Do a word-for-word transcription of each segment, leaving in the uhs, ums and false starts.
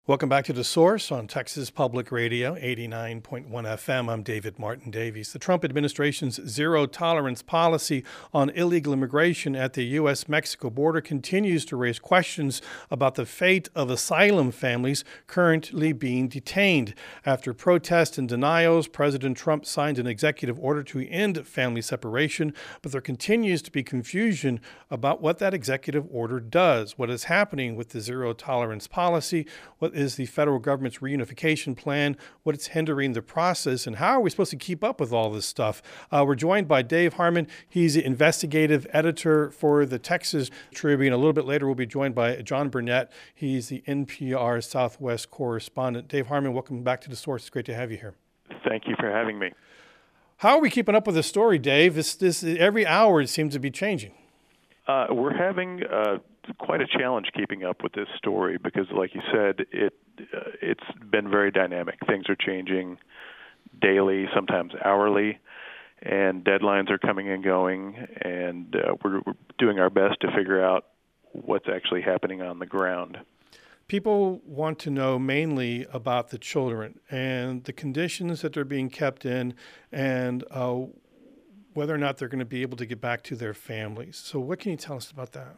Welcome back to The Source on Texas Public Radio, eighty-nine point one F M. I'm David Martin Davies. The Trump administration's zero-tolerance policy on illegal immigration at the U S Mexico border continues to raise questions about the fate of asylum families currently being detained. After protests and denials, President Trump signed an executive order to end family separation, but there continues to be confusion about what that executive order does, what is happening with the zero-tolerance policy, what is the federal government's reunification plan, what it's hindering the process, and how are we supposed to keep up with all this stuff? Uh, we're joined by Dave Harmon. He's the investigative editor for the Texas Tribune. A little bit later, we'll be joined by John Burnett. He's the N P R Southwest correspondent. Dave Harmon, welcome back to The Source. It's great to have you here. Thank you for having me. How are we keeping up with this story, Dave? This, this, every hour it seems to be changing. Uh, we're having uh, quite a challenge keeping up with this story because, like you said, it uh, it's been very dynamic. Things are changing daily, sometimes hourly, and deadlines are coming and going. And uh, we're, we're doing our best to figure out what's actually happening on the ground. People want to know mainly about the children and the conditions that they're being kept in, and uh, whether or not they're going to be able to get back to their families. So what can you tell us about that?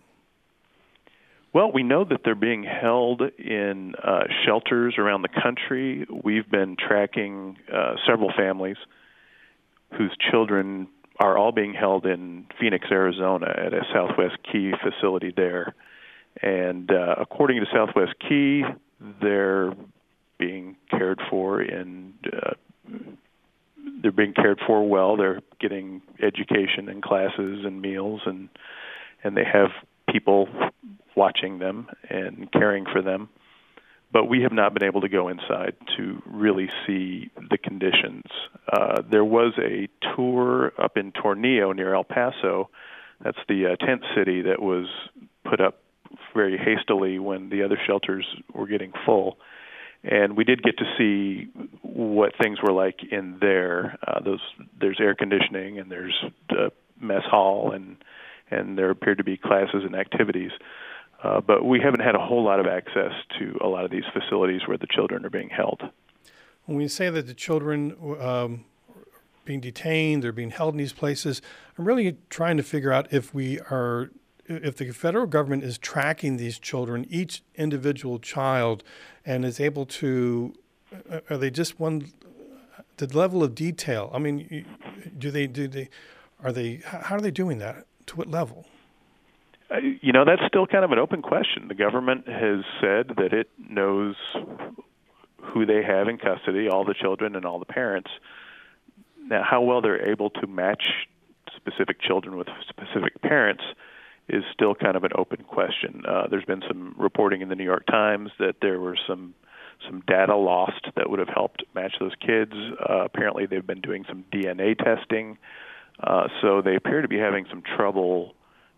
Well, we know that they're being held in uh, shelters around the country. We've been tracking uh, several families whose children are all being held in Phoenix, Arizona at a Southwest Key facility there. And uh, according to Southwest Key, they're being cared for in uh, They're being cared for well. They're getting education and classes and meals, and and they have people watching them and caring for them. But we have not been able to go inside to really see the conditions. Uh, there was a tour up in Tornillo near El Paso. That's the uh, tent city that was put up very hastily when the other shelters were getting full. And we did get to see what things were like in there. Uh, those there's air conditioning and there's the mess hall and and there appeared to be classes and activities. Uh, but we haven't had a whole lot of access to a lot of these facilities where the children are being held. When we say that the children um, are being detained, they're being held in these places, I'm really trying to figure out if we are if the federal government is tracking these children, each individual child, and is able to, are they just one, the level of detail? I mean, do they, do they, are they, how are they doing that? To what level? Uh, you know, that's still kind of an open question. The government has said that it knows who they have in custody, all the children and all the parents. Now, how well they're able to match specific children with specific parents is still kind of an open question. Uh, there's been some reporting in the New York Times that there were some some data lost that would have helped match those kids. Uh, apparently, they've been doing some D N A testing, uh, so they appear to be having some trouble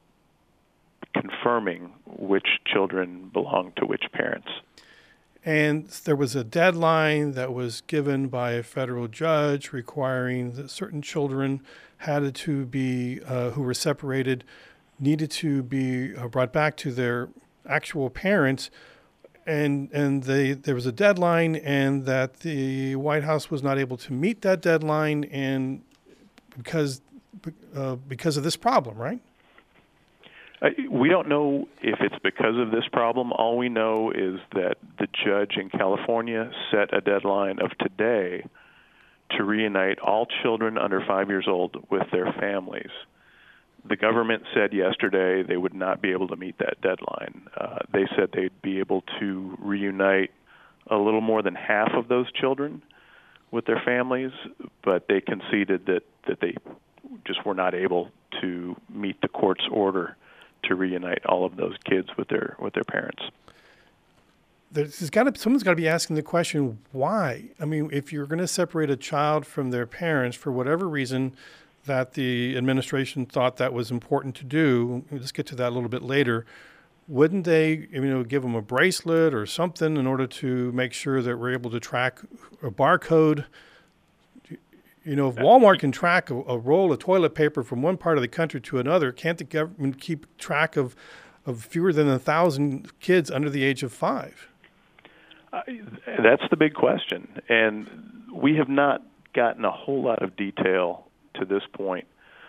confirming which children belong to which parents. And there was a deadline that was given by a federal judge requiring that certain children had to be, uh, who were separated, needed to be uh, brought back to their actual parents, and and they there was a deadline, and that the White House was not able to meet that deadline, and because uh, because of this problem, right? Uh, we don't know if it's because of this problem. All we know is that the judge in California set a deadline of today to reunite all children under five years old with their families. The government said yesterday they would not be able to meet that deadline. Uh, they said they'd be able to reunite a little more than half of those children with their families, but they conceded that, that they just were not able to meet the court's order to reunite all of those kids with their with their parents. There's got to someone's got to be asking the question, why? I mean, if you're going to separate a child from their parents for whatever reason that the administration thought that was important to do, let's get to that a little bit later, wouldn't they, you know, give them a bracelet or something in order to make sure that we're able to track a barcode? You know, if Walmart can track a, a roll of toilet paper from one part of the country to another, can't the government keep track of, of fewer than a thousand kids under the age of five? That's the big question, and we have not gotten a whole lot of detail to this point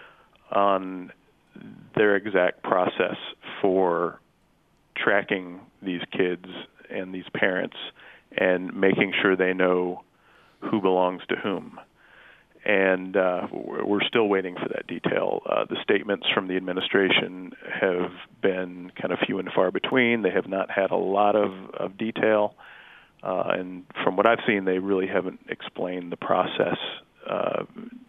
on their exact process for tracking these kids and these parents and making sure they know who belongs to whom. And uh, we're still waiting for that detail. Uh, the statements from the administration have been kind of few and far between. They have not had a lot of, of detail. Uh, and from what I've seen, they really haven't explained the process uh,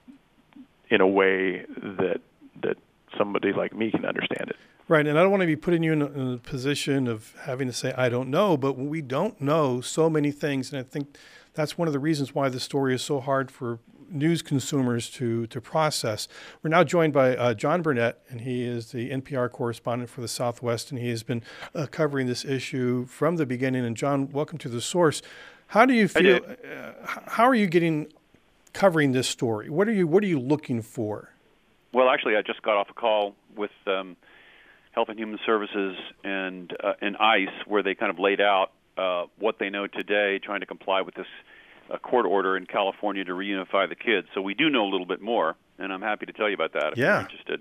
in a way that that somebody like me can understand it. Right, and I don't want to be putting you in a, in a position of having to say, I don't know, but we don't know so many things, and I think that's one of the reasons why the story is so hard for news consumers to to process. We're now joined by uh, John Burnett, and he is the N P R correspondent for the Southwest, and he has been uh, covering this issue from the beginning. And John, welcome to The Source. How do you feel? Uh, how are you getting covering this story? What are you What are you looking for? Well, actually, I just got off a call with um, Health and Human Services and uh, and ICE, where they kind of laid out uh, what they know today, trying to comply with this a court order in California to reunify the kids. So we do know a little bit more, and I'm happy to tell you about that if yeah. you're interested.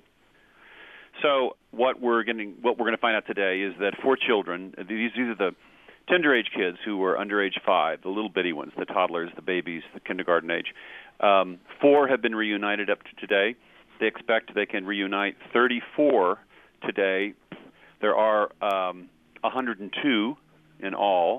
So what we're getting, what we're going to find out today is that four children, these, these are the tender age kids who were under age five, the little bitty ones, the toddlers, the babies, the kindergarten age. Um, four have been reunited up to today. They expect they can reunite thirty-four today. There are um, one hundred two in all.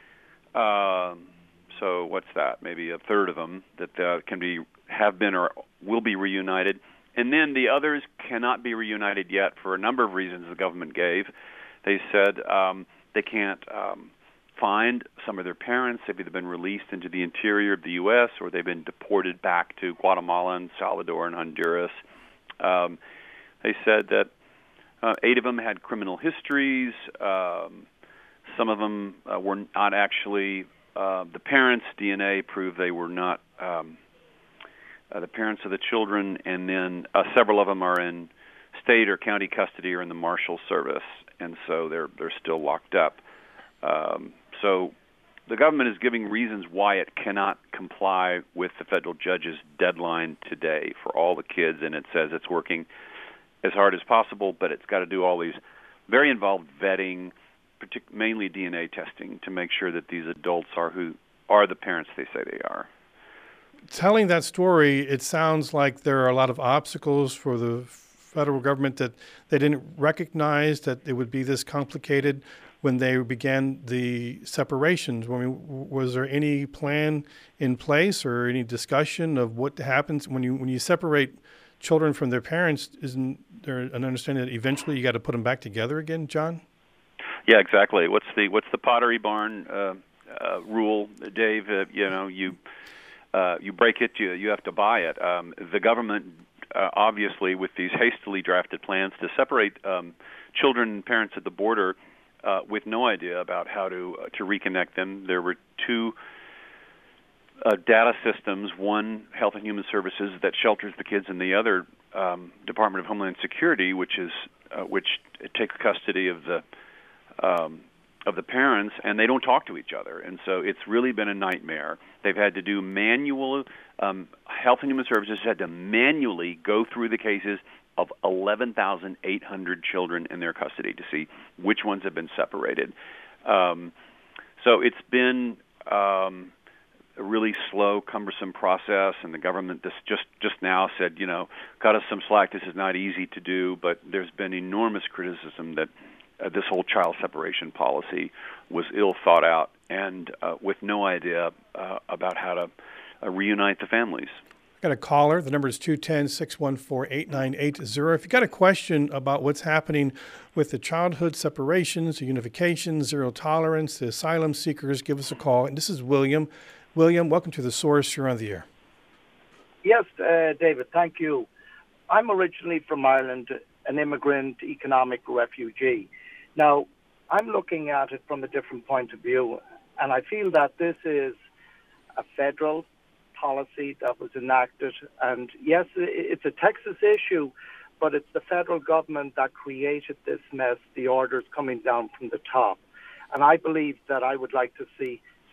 Um, So what's that? Maybe a third of them that uh, can be, have been, or will be reunited, and then the others cannot be reunited yet for a number of reasons the government gave. They said um, they can't um, find some of their parents. They've either been released into the interior of the U S or they've been deported back to Guatemala and Salvador and Honduras. Um, they said that uh, eight of them had criminal histories. Um, some of them uh, were not actually. Uh, the parents' D N A proved they were not um, uh, the parents of the children, and then uh, several of them are in state or county custody or in the Marshal Service, and so they're they're still locked up. Um, so the government is giving reasons why it cannot comply with the federal judge's deadline today for all the kids, and it says it's working as hard as possible, but it's got to do all these very involved vetting, Partic- mainly D N A testing, to make sure that these adults are who are the parents they say they are. Telling that story, it sounds like there are a lot of obstacles for the federal government that they didn't recognize that it would be this complicated when they began the separations. I mean, was there any plan in place or any discussion of what happens when you when you separate children from their parents? Isn't there an understanding that eventually you got to put them back together again, John? Yeah, exactly. What's the what's the Pottery Barn uh, uh, rule, Dave? Uh, you know, you uh, you break it, you you have to buy it. Um, the government, uh, obviously, with these hastily drafted plans to separate um, children and parents at the border, uh, with no idea about how to uh, to reconnect them. There were two uh, data systems: one, Health and Human Services, that shelters the kids, and the other, um, Department of Homeland Security, which is uh, which takes custody of the Um, of the parents, and they don't talk to each other, and so it's really been a nightmare. They've had to do manual. Um, Health and Human Services had to manually go through the cases of eleven thousand eight hundred children in their custody to see which ones have been separated. Um, so it's been um, a really slow, cumbersome process, and the government this just just now said, you know, cut us some slack. This is not easy to do, but there's been enormous criticism that Uh, this whole child separation policy was ill thought out and uh, with no idea uh, about how to uh, reunite the families. I got a caller. The number is two one zero, six one four, eight nine eight zero. If you got a question about what's happening with the childhood separations, the unification, zero tolerance, the asylum seekers, give us a call. And this is William. William, welcome to The Source. You're on the air. Yes, uh, David, thank you. I'm originally from Ireland, an immigrant economic refugee. Now, I'm looking at it from a different point of view, and I feel that this is a federal policy that was enacted. And yes, it's a Texas issue, but it's the federal government that created this mess, the orders coming down from the top. And I believe that I would like to see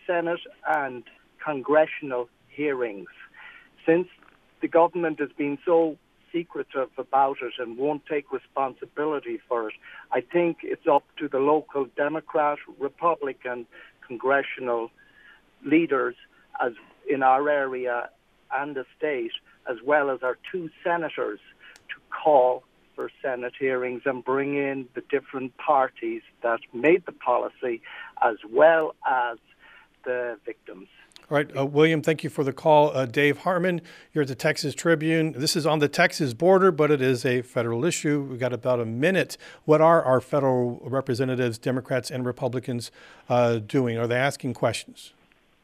Senate and congressional hearings. Since the government has been so secretive about it and won't take responsibility for it, I think it's up to the local Democrat, Republican, congressional leaders as in our area and the state, as well as our two senators, to call for Senate hearings and bring in the different parties that made the policy, as well as the victims. All right, uh, William, thank you for the call. Uh, Dave Harmon, you're at the Texas Tribune. This is on the Texas border, but it is a federal issue. We've got about a minute. What are our federal representatives, Democrats and Republicans, uh, doing? Are they asking questions?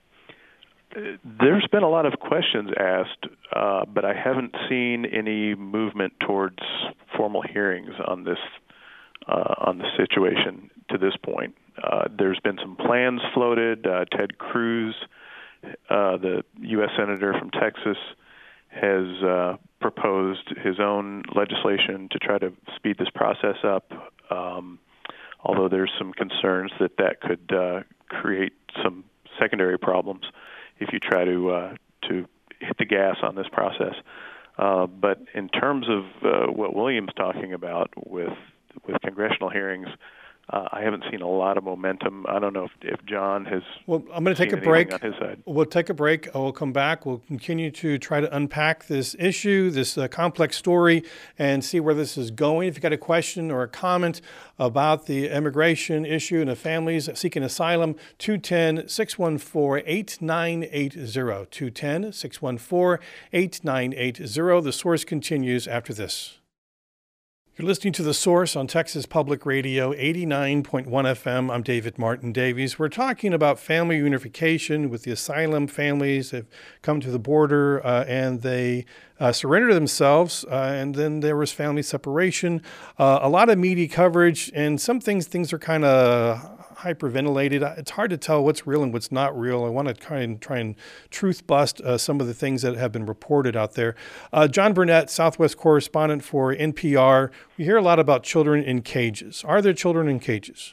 There's been a lot of questions asked, uh, but I haven't seen any movement towards formal hearings on this uh, on the situation to this point. Uh, there's been some plans floated. Uh, Ted Cruz, uh, the U S Senator from Texas, has uh, proposed his own legislation to try to speed this process up, um, although there's some concerns that that could uh, create some secondary problems if you try to uh, to hit the gas on this process. Uh, but in terms of uh, what William's talking about with with congressional hearings, uh, I haven't seen a lot of momentum. I don't know if, if John has. Well, I'm going to take a break. On his side. We'll take a break. We'll come back. We'll continue to try to unpack this issue, this uh, complex story, and see where this is going. If you've got a question or a comment about the immigration issue and the families seeking asylum, two one zero, six one four, eight nine eight zero. two one zero, six one four, eight nine eight zero. The Source continues after this. You're listening to The Source on Texas Public Radio, eighty-nine point one F M. I'm David Martin Davies. We're talking about family unification with the asylum families that have come to the border uh, and they uh, surrender themselves, uh, and then there was family separation. Uh, a lot of media coverage, and some things things are kind of hyperventilated. It's hard to tell what's real and what's not real. I want to try and try and truth bust uh, some of the things that have been reported out there. Uh, John Burnett, Southwest correspondent for N P R. We hear a lot about children in cages. Are there children in cages?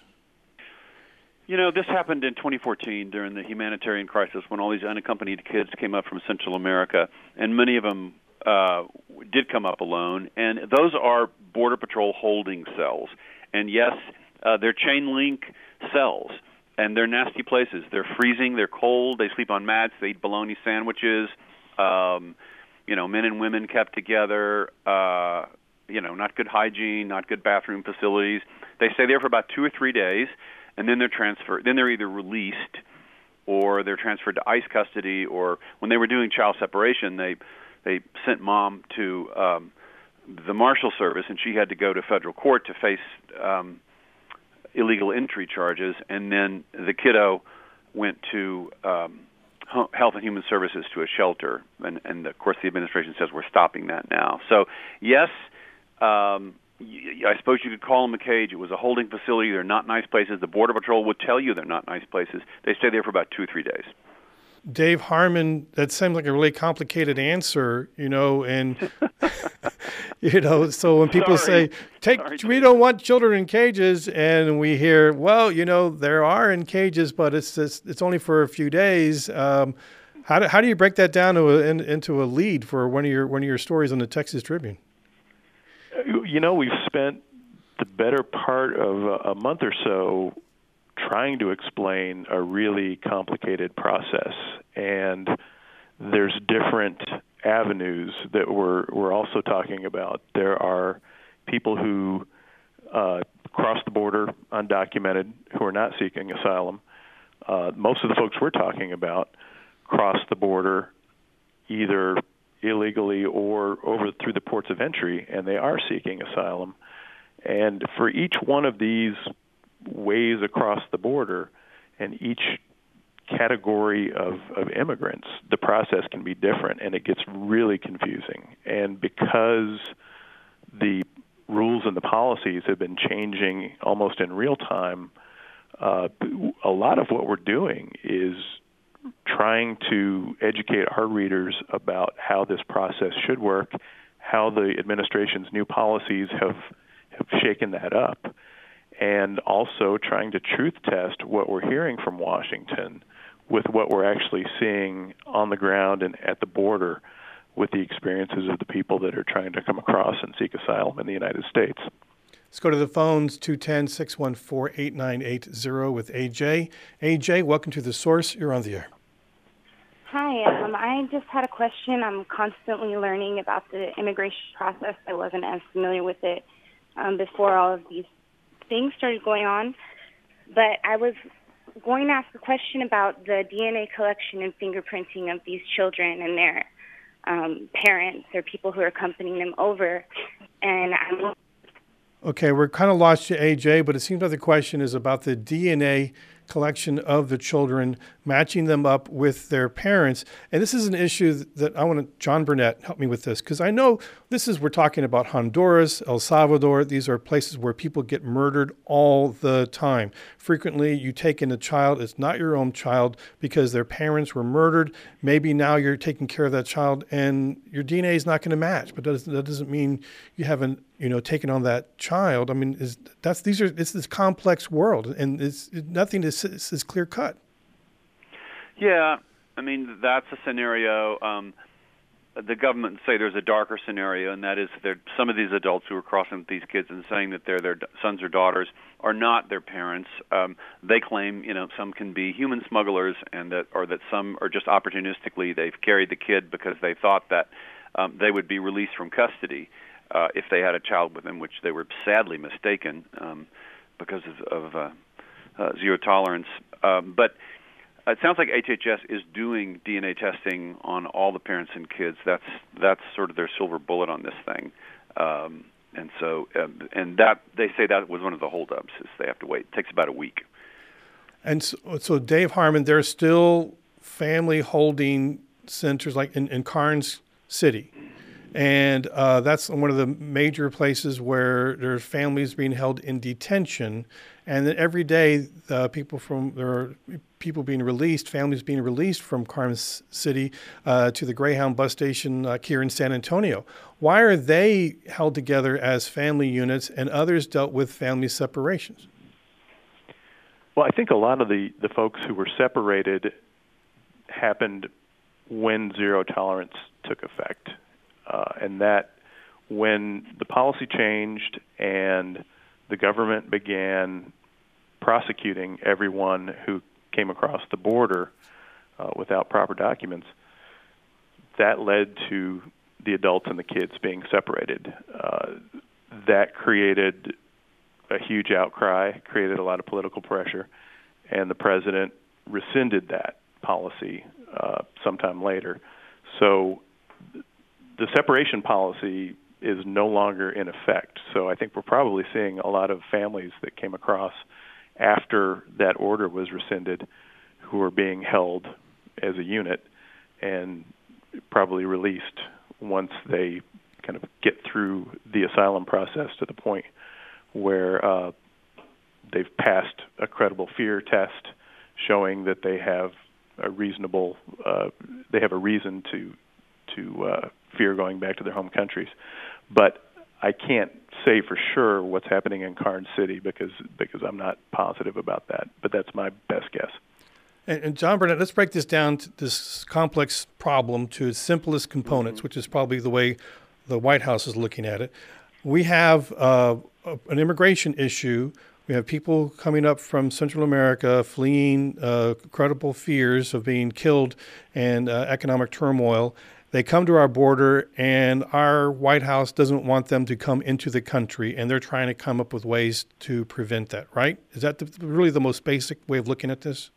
You know, this happened in twenty fourteen during the humanitarian crisis when all these unaccompanied kids came up from Central America, and many of them uh, did come up alone. And those are Border Patrol holding cells. And yes, uh, they're chain link cells, and they're nasty places. They're freezing, they're cold, they sleep on mats, they eat bologna sandwiches, um, you know, men and women kept together, uh, you know, not good hygiene, not good bathroom facilities. They stay there for about two or three days, and then they're transferred. Then they're either released or they're transferred to ICE custody, or when they were doing child separation, they they sent mom to um, the Marshal Service, and she had to go to federal court to face um, illegal entry charges, and then the kiddo went to um, Health and Human Services to a shelter, and, and of course the administration says we're stopping that now. So yes, um, I suppose you could call them a cage. It was a holding facility. They're not nice places. The Border Patrol would tell you they're not nice places. They stay there for about two or three days. Dave Harmon, that seems like a really complicated answer, you know, and, you know, so when people Sorry. say, "Take, Sorry. we don't want children in cages," and we hear, well, you know, there are in cages, but it's it's, it's only for a few days. Um, how do, how do you break that down to a, in, into a lead for one of your one of your stories on the Texas Tribune? You know, we've spent the better part of a, a month or so trying to explain a really complicated process, and there's different avenues that we're we're also talking about. There are people who uh, cross the border undocumented who are not seeking asylum. Uh, most of the folks we're talking about cross the border either illegally or over through the ports of entry, and they are seeking asylum. And for each one of these ways across the border and each category of, of immigrants, the process can be different, and it gets really confusing. And because the rules and the policies have been changing almost in real time, uh, a lot of what we're doing is trying to educate our readers about how this process should work, how the administration's new policies have have shaken that up, and also trying to truth test what we're hearing from Washington, with what we're actually seeing on the ground and at the border with the experiences of the people that are trying to come across and seek asylum in the United States. Let's go to the phones, two one zero, six one four, eight nine eight zero with A J. A J, welcome to The Source. You're on the air. Hi, um, I just had a question. I'm constantly learning about the immigration process. I wasn't as familiar with it um, before all of these things started going on. But I was going to ask a question about the D N A collection and fingerprinting of these children and their um, parents or people who are accompanying them over. And I'm Okay, we're kind of lost you, A J, but it seems like the question is about the D N A collection of the children, matching them up with their parents. And this is an issue that I want to, John Burnett, help me with this, because I know this is, we're talking about Honduras, El Salvador. These are places where people get murdered all the time. Frequently, you take in a child, it's not your own child because their parents were murdered. Maybe now you're taking care of that child and your D N A is not going to match, but that doesn't, that doesn't mean you haven't, you know, taken on that child. I mean, is that's these are it's this complex world, and it's nothing is is clear cut. Yeah, I mean that's a scenario. Um, the government say there's a darker scenario, and that is that some of these adults who are crossing with these kids and saying that they're their sons or daughters are not their parents. Um, they claim, you know, some can be human smugglers, and that or that some are just opportunistically they've carried the kid because they thought that um, they would be released from custody. Uh, if they had a child with them, which they were sadly mistaken um, because of, of uh, uh, zero tolerance. Um, but it sounds like H H S is doing D N A testing on all the parents and kids. That's that's sort of their silver bullet on this thing. Um, and so, um, and that they say that was one of the holdups is they have to wait. It takes about a week. And so, so Dave Harmon, there are still family holding centers like in, in Karnes City. And uh, that's one of the major places where there's families being held in detention. And then every day, uh, people from there are people being released, families being released from Karnes City uh, to the Greyhound bus station uh, here in San Antonio. Why are they held together as family units and others dealt with family separations? Well, I think a lot of the, the folks who were separated happened when zero tolerance took effect. Uh, and that when the policy changed and the government began prosecuting everyone who came across the border uh, without proper documents, that led to the adults and the kids being separated. Uh, that created a huge outcry, created a lot of political pressure, and the president rescinded that policy uh, sometime later. So the separation policy is no longer in effect. So I think we're probably seeing a lot of families that came across after that order was rescinded who are being held as a unit and probably released once they kind of get through the asylum process to the point where uh, they've passed a credible fear test showing that they have a reasonable, uh, they have a reason to to uh, fear going back to their home countries. But I can't say for sure what's happening in Karnes City because because I'm not positive about that. But that's my best guess. And, and John Burnett, let's break this down to this complex problem to its simplest components, mm-hmm. which is probably the way the White House is looking at it. We have uh, an immigration issue. We have people coming up from Central America fleeing uh, credible fears of being killed and uh, economic turmoil. They come to our border, and our White House doesn't want them to come into the country, and they're trying to come up with ways to prevent that, right? Is that the, really the most basic way of looking at this?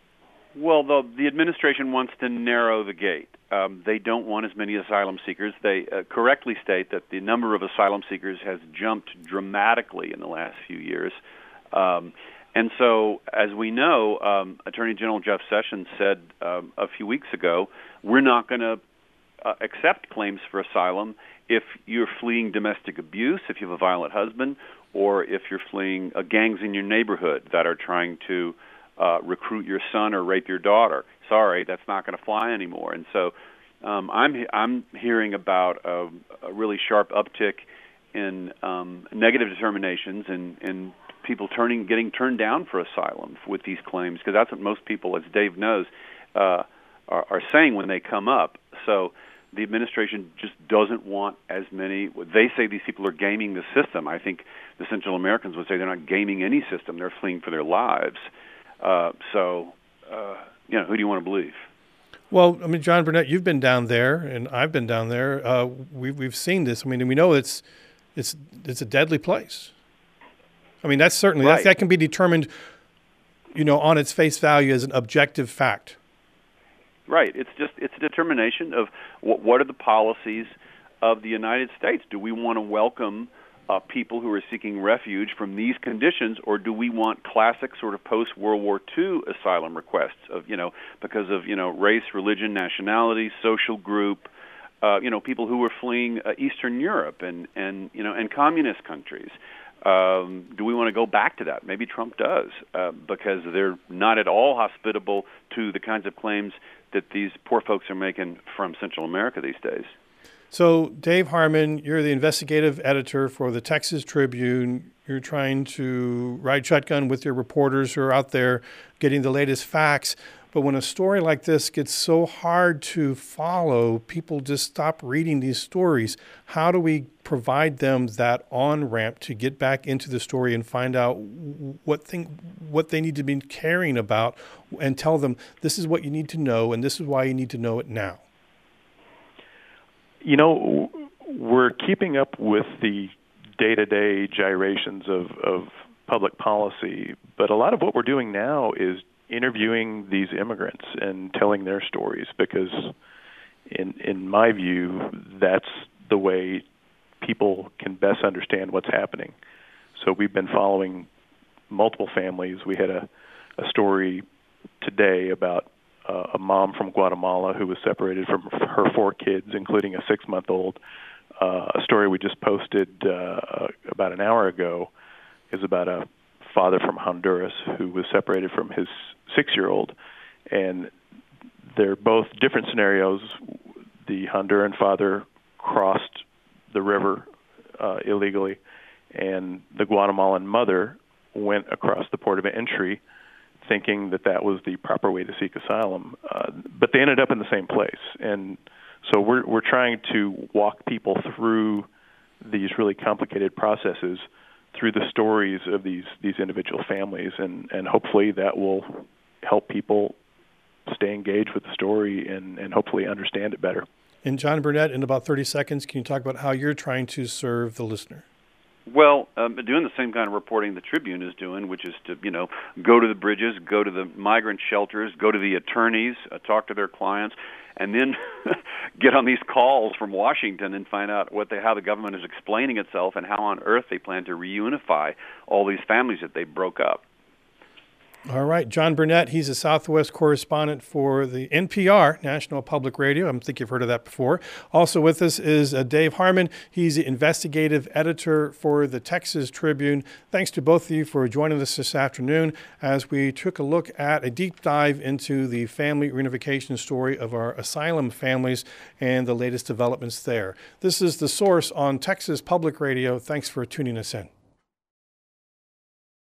Well, the, the administration wants to narrow the gate. Um, they don't want as many asylum seekers. They uh, correctly state that the number of asylum seekers has jumped dramatically in the last few years. Um, and so, as we know, um, Attorney General Jeff Sessions said um, a few weeks ago, we're not going to Uh, accept claims for asylum if you're fleeing domestic abuse, if you have a violent husband, or if you're fleeing uh, gangs in your neighborhood that are trying to uh, recruit your son or rape your daughter. Sorry, that's not going to fly anymore. And so um, I'm I'm hearing about a, a really sharp uptick in um, negative determinations in, in people turning, getting turned down for asylum with these claims, because that's what most people, as Dave knows, uh, are, are saying when they come up. So the administration just doesn't want as many. They say these people are gaming the system. I think the Central Americans would say they're not gaming any system. They're fleeing for their lives. Uh, so, uh, you know, who do you want to believe? Well, I mean, John Burnett, you've been down there, and I've been down there. Uh, we, we've seen this. I mean, and we know it's it's it's a deadly place. I mean, that's certainly Right. that's, that can be determined, you know, on its face value as an objective fact. Right. It's just it's a determination of what, what are the policies of the United States. Do we want to welcome uh, people who are seeking refuge from these conditions, or do we want classic sort of post-World War Two asylum requests of, you know, because of, you know, race, religion, nationality, social group, uh, you know, people who were fleeing uh, Eastern Europe and, and, you know, and communist countries. Um, do we want to go back to that? Maybe Trump does, uh, because they're not at all hospitable to the kinds of claims that these poor folks are making from Central America these days. So, Dave Harmon, you're the investigative editor for the Texas Tribune. You're trying to ride shotgun with your reporters who are out there getting the latest facts. But when a story like this gets so hard to follow, people just stop reading these stories. How do we provide them that on-ramp to get back into the story and find out what thing, what they need to be caring about, and tell them this is what you need to know and this is why you need to know it now? You know, we're keeping up with the day-to-day gyrations of, of public policy, but a lot of what we're doing now is interviewing these immigrants and telling their stories, because in in my view, that's the way people can best understand what's happening. So we've been following multiple families. We had a, a story today about uh, a mom from Guatemala who was separated from her four kids, including a six-month-old. Uh, a story we just posted uh, about an hour ago is about a father from Honduras who was separated from his six-year-old, and they're both different scenarios. The Honduran father crossed the river uh, illegally, and the Guatemalan mother went across the port of entry thinking that that was the proper way to seek asylum, uh, but they ended up in the same place. And so we're we're trying to walk people through these really complicated processes through the stories of these these individual families, and, and hopefully that will help people stay engaged with the story and, and hopefully understand it better. And John Burnett, in about thirty seconds, can you talk about how you're trying to serve the listener? Well, um, doing the same kind of reporting the Tribune is doing, which is to, you know, go to the bridges, go to the migrant shelters, go to the attorneys, uh, talk to their clients, and then get on these calls from Washington and find out what they, how the government is explaining itself and how on earth they plan to reunify all these families that they broke up. All right. John Burnett, he's a Southwest correspondent for the N P R, National Public Radio. I think you've heard of that before. Also with us is uh, Dave Harmon. He's the investigative editor for the Texas Tribune. Thanks to both of you for joining us this afternoon as we took a look at a deep dive into the family reunification story of our asylum families and the latest developments there. This is The Source on Texas Public Radio. Thanks for tuning us in.